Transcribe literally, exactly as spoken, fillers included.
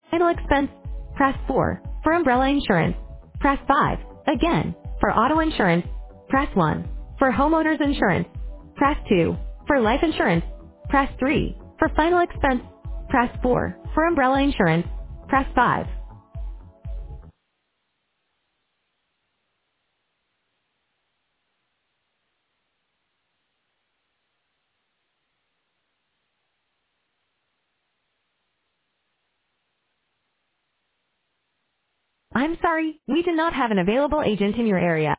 Final expense, press four. For umbrella insurance, press five. Again, for auto insurance, press one. For homeowners insurance, press two. For life insurance, press three. For final expense, press four. For umbrella insurance, press five. I'm sorry, we do not have an available agent in your area.